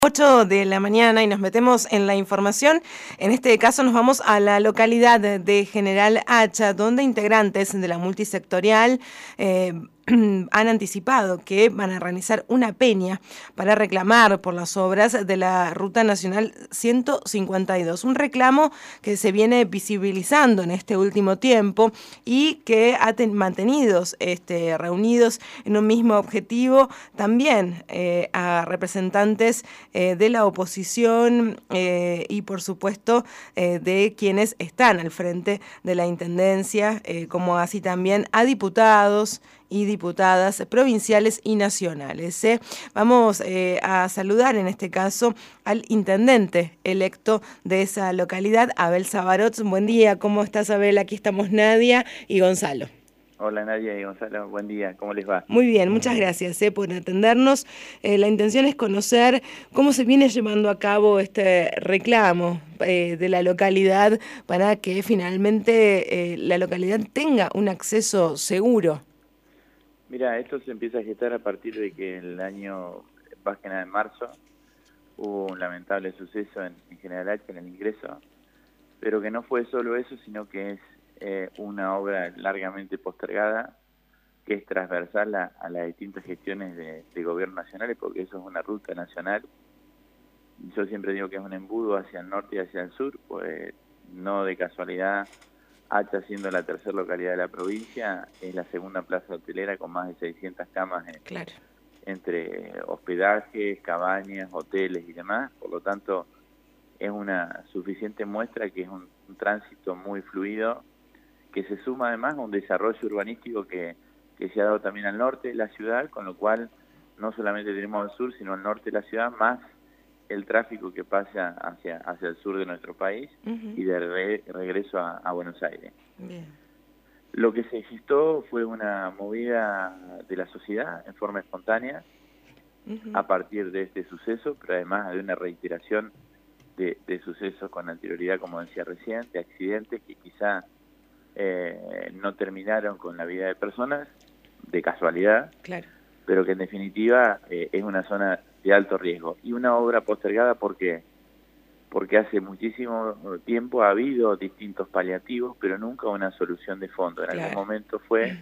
8 de la mañana y nos metemos en la información. En este caso nos vamos a la localidad de General Hacha, donde integrantes de la multisectorial han anticipado que van a realizar una peña para reclamar por las obras de la Ruta Nacional 152, un reclamo que se viene visibilizando en este último tiempo y que ha mantenido reunidos en un mismo objetivo también a representantes de la oposición y por supuesto de quienes están al frente de la Intendencia, como así también a diputados y diputadas provinciales y nacionales. Vamos a saludar en este caso al intendente electo de esa localidad, Abel Sabarot. Buen día, ¿cómo estás, Abel? Aquí estamos Nadia y Gonzalo. Hola Nadia y Gonzalo, buen día, ¿cómo les va? Muy bien, muchas gracias por atendernos. La intención es conocer cómo se viene llevando a cabo este reclamo de la localidad para que finalmente la localidad tenga un acceso seguro. Mira, esto se empieza a gestar a partir de que el año, más que nada en marzo, hubo un lamentable suceso en General Hacha, en el ingreso, pero que no fue solo eso, sino que es una obra largamente postergada, que es transversal a las distintas gestiones de gobierno nacionales, porque eso es una ruta nacional. Yo siempre digo que es un embudo hacia el norte y hacia el sur, pues no de casualidad. Hacha, siendo la tercera localidad de la provincia, es la segunda plaza hotelera con más de 600 camas Claro. entre hospedajes, cabañas, hoteles y demás. Por lo tanto, es una suficiente muestra que es un tránsito muy fluido, que se suma además a un desarrollo urbanístico que se ha dado también al norte de la ciudad, con lo cual no solamente tenemos al sur, sino al norte de la ciudad, más el tráfico que pasa hacia el sur de nuestro país y de regreso a Buenos Aires. Bien. Lo que se gestó fue una movida de la sociedad en forma espontánea a partir de este suceso, pero además de una reiteración de sucesos con anterioridad, como decía recién, de accidentes que quizá no terminaron con la vida de personas de casualidad, Claro. pero que en definitiva es una zona de alto riesgo. Y una obra postergada, ¿por qué? Porque hace muchísimo tiempo ha habido distintos paliativos, pero nunca una solución de fondo. En algún momento fue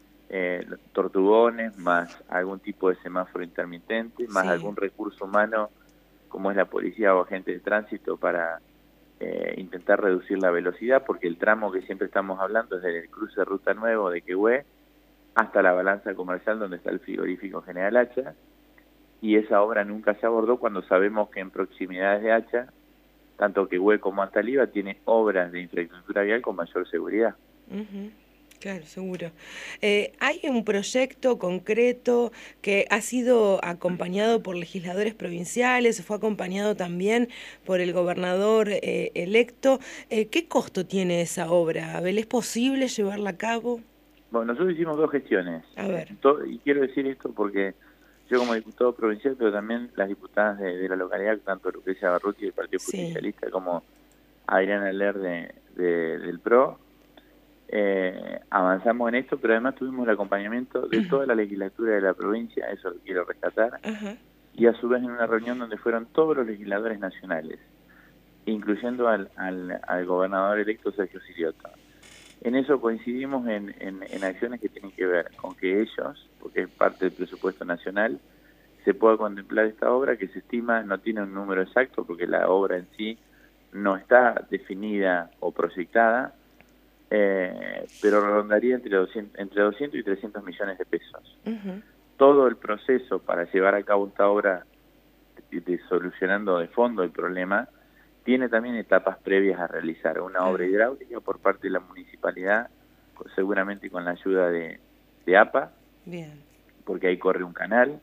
tortugones, más algún tipo de semáforo intermitente, más Sí. algún recurso humano, como es la policía o agente de tránsito, para intentar reducir la velocidad, porque el tramo que siempre estamos hablando es desde el cruce de Ruta Nuevo de Quehue hasta la balanza comercial donde está el frigorífico General Hacha, y esa obra nunca se abordó cuando sabemos que en proximidades de Hacha, tanto Quehue como Antaliva tiene obras de infraestructura vial con mayor seguridad. Claro, seguro. ¿Hay un proyecto concreto que ha sido acompañado por legisladores provinciales, fue acompañado también por el gobernador electo? ¿Qué costo tiene esa obra, Abel? ¿Es posible llevarla a cabo? Bueno, nosotros hicimos dos gestiones, A ver. y quiero decir esto porque yo como diputado provincial, pero también las diputadas de la localidad, tanto Lucrecia Barruti del Partido Sí. Justicialista como Adriana Ler del PRO, avanzamos en esto, pero además tuvimos el acompañamiento de toda la legislatura de la provincia, eso lo quiero rescatar, Ajá. y a su vez en una reunión donde fueron todos los legisladores nacionales, incluyendo al gobernador electo Sergio Siriotto. En eso coincidimos en acciones que tienen que ver con que ellos, porque es parte del presupuesto nacional, se pueda contemplar esta obra que se estima, no tiene un número exacto porque la obra en sí no está definida o proyectada, pero rondaría entre 200 y 300 millones de pesos. Todo el proceso para llevar a cabo esta obra solucionando de fondo el problema tiene también etapas previas a realizar. Una obra hidráulica por parte de la municipalidad, seguramente con la ayuda de APA, Bien. porque ahí corre un canal,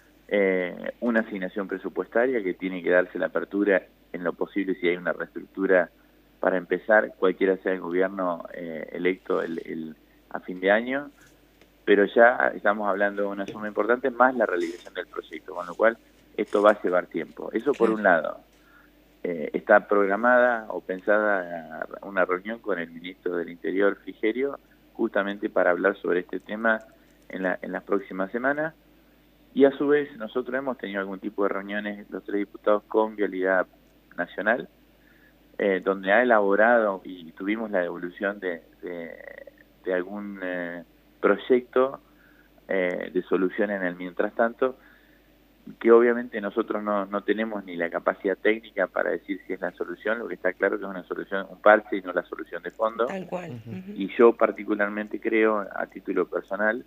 una asignación presupuestaria que tiene que darse la apertura en lo posible si hay una reestructura para empezar, cualquiera sea el gobierno electo a fin de año, pero ya estamos hablando de una suma importante más la realización del proyecto, con lo cual esto va a llevar tiempo. Eso por un lado. Está programada o pensada una reunión con el ministro del Interior, Frigerio, justamente para hablar sobre este tema en las próximas semanas. Y a su vez nosotros hemos tenido algún tipo de reuniones, los 3 diputados, con Vialidad Nacional, donde ha elaborado y tuvimos la devolución de algún proyecto de solución en el mientras tanto, que obviamente nosotros no tenemos ni la capacidad técnica para decir si es la solución. Lo que está claro que es una solución, un parche y no la solución de fondo. Tal cual. Y yo particularmente creo, a título personal,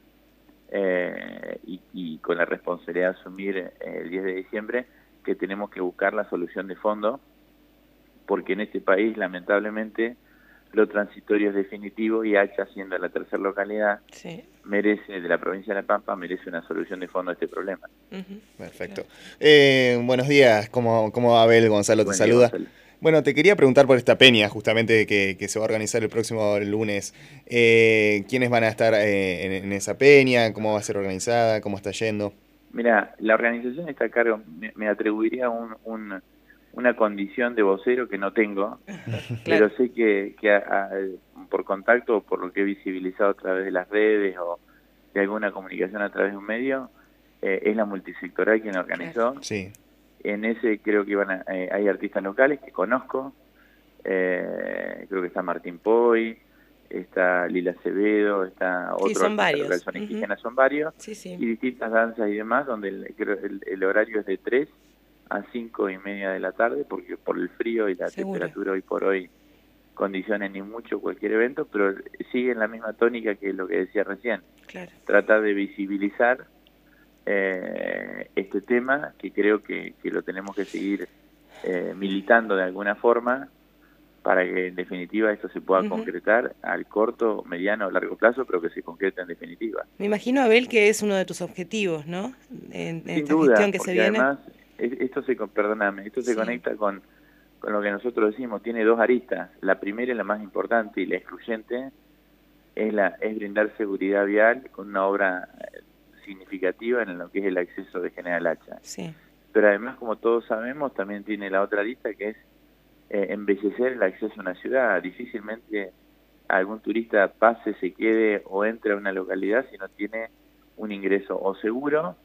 y con la responsabilidad de asumir el 10 de diciembre, que tenemos que buscar la solución de fondo, porque en este país, lamentablemente, lo transitorio es definitivo y Hacha, siendo la tercera localidad, merece, de la provincia de La Pampa, merece una solución de fondo a este problema. Perfecto. Buenos días, ¿cómo va Abel? Gonzalo te saluda. Gonzalo. Bueno, te quería preguntar por esta peña, justamente, que se va a organizar el próximo lunes. ¿Quiénes van a estar en esa peña? ¿Cómo va a ser organizada? ¿Cómo está yendo? Mira, la organización está a cargo, me atribuiría una condición de vocero que no tengo, pero sé que por contacto o por lo que he visibilizado a través de las redes o de alguna comunicación a través de un medio, es la multisectorial quien organizó. Sí. En ese creo que hay artistas locales que conozco, creo que está Martín Poy, está Lila Acevedo, está otro son varios. Local, son indígenas, son varios, y distintas danzas y demás, donde el horario es de 3 a 5:30 de la tarde, porque por el frío y la temperatura hoy por hoy condicionan ni mucho cualquier evento, pero siguen la misma tónica que lo que decía recién. Claro. Tratar de visibilizar este tema, que creo que lo tenemos que seguir militando de alguna forma, para que en definitiva esto se pueda concretar al corto, mediano o largo plazo, pero que se concrete en definitiva. Me imagino, Abel, que es uno de tus objetivos, ¿no? En Sin esta duda, gestión que se viene. Además, esto se conecta con lo que nosotros decimos, tiene 2 aristas. La primera y la más importante y la excluyente es brindar seguridad vial con una obra significativa en lo que es el acceso de General Hacha. Sí. Pero además, como todos sabemos, también tiene la otra arista, que es embellecer el acceso a una ciudad. Difícilmente algún turista pase, se quede o entre a una localidad si no tiene un ingreso o seguro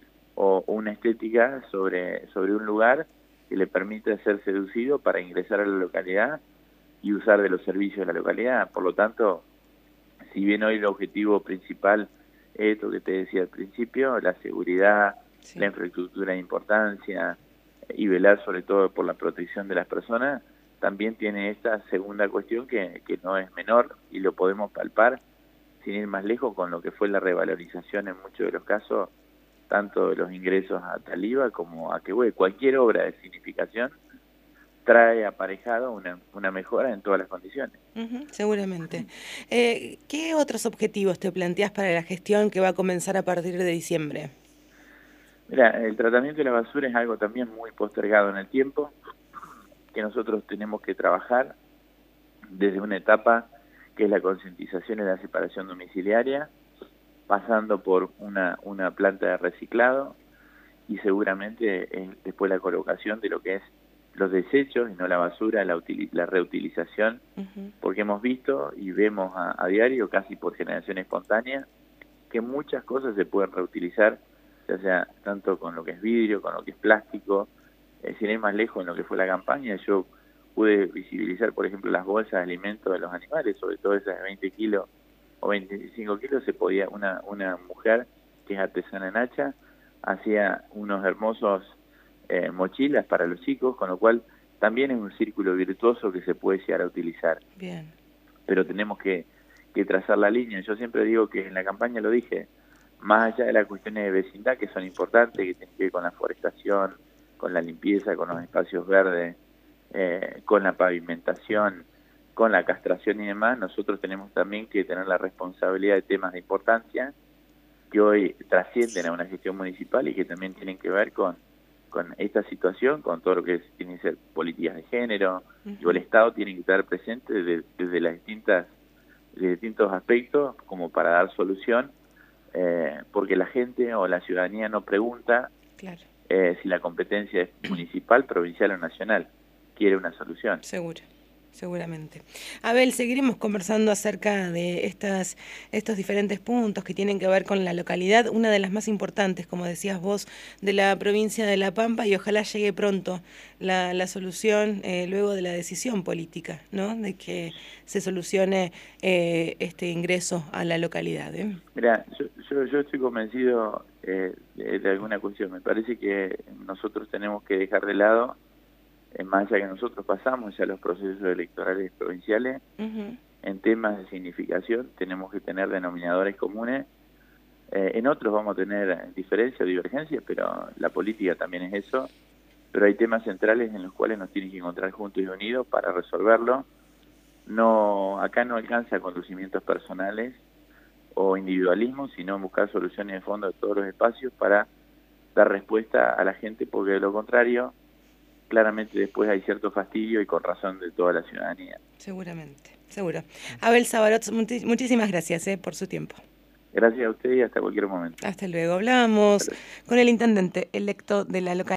o una estética sobre un lugar que le permita ser seducido para ingresar a la localidad y usar de los servicios de la localidad. Por lo tanto, si bien hoy el objetivo principal es esto que te decía al principio, la seguridad, la infraestructura de importancia y velar sobre todo por la protección de las personas, también tiene esta segunda cuestión que no es menor, y lo podemos palpar sin ir más lejos con lo que fue la revalorización en muchos de los casos, tanto de los ingresos a Taliba como a Quehue. Cualquier obra de significación trae aparejado una mejora en todas las condiciones. Seguramente. ¿Qué otros objetivos te planteas para la gestión que va a comenzar a partir de diciembre? Mira, el tratamiento de la basura es algo también muy postergado en el tiempo, que nosotros tenemos que trabajar desde una etapa que es la concientización y la separación domiciliaria, pasando por una planta de reciclado y seguramente después la colocación de lo que es los desechos y no la basura, la reutilización, porque hemos visto y vemos a diario, casi por generación espontánea, que muchas cosas se pueden reutilizar, ya sea tanto con lo que es vidrio, con lo que es plástico. Sin ir más lejos en lo que fue la campaña, yo pude visibilizar, por ejemplo, las bolsas de alimentos de los animales, sobre todo esas de 20 kilos o 25 kilos, se podía, una mujer que es artesana en Hacha, hacía unos hermosos mochilas para los chicos, con lo cual también es un círculo virtuoso que se puede llegar a utilizar. Bien. Pero tenemos que trazar la línea. Yo siempre digo que en la campaña lo dije, más allá de las cuestiones de vecindad que son importantes, que tienen que ver con la forestación, con la limpieza, con los espacios verdes, con la pavimentación, con la castración y demás, nosotros tenemos también que tener la responsabilidad de temas de importancia que hoy trascienden a una gestión municipal y que también tienen que ver con esta situación, con todo lo que tiene que ser políticas de género, y el Estado tiene que estar presente desde las distintos aspectos como para dar solución, porque la gente o la ciudadanía no pregunta si la competencia es municipal, provincial o nacional, quiere una solución. Seguro. Seguramente. Abel, seguiremos conversando acerca de estos diferentes puntos que tienen que ver con la localidad, una de las más importantes, como decías vos, de la provincia de La Pampa, y ojalá llegue pronto la solución luego de la decisión política, ¿no? De que se solucione este ingreso a la localidad. Mira, yo estoy convencido de alguna cuestión. Me parece que nosotros tenemos que dejar de lado, más allá que nosotros pasamos ya los procesos electorales provinciales, en temas de significación tenemos que tener denominadores comunes. En otros vamos a tener diferencias o divergencias, pero la política también es eso. Pero hay temas centrales en los cuales nos tienen que encontrar juntos y unidos para resolverlo. Acá no alcanza conocimientos personales o individualismo, sino buscar soluciones de fondo de todos los espacios para dar respuesta a la gente, porque de lo contrario, claramente después hay cierto fastidio y con razón de toda la ciudadanía. Seguramente, seguro. Abel Sabarot, muchísimas gracias por su tiempo. Gracias a usted y hasta cualquier momento. Hasta luego. Hablábamos con el intendente electo de la localidad.